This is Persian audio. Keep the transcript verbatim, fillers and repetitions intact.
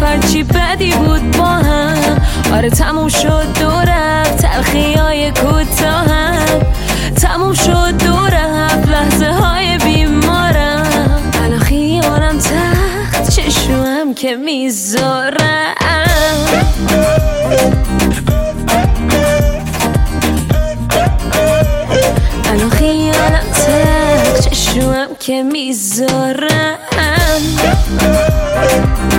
هرچی بدی بود با هم. آره تموم شد دو رفت تلخی های کوتاهم، تموم شد دو رفت لحظه های بیمارم. الان خیالم تخت چشمم که میذارم، الان خیالم تخت چشمم که میذارم.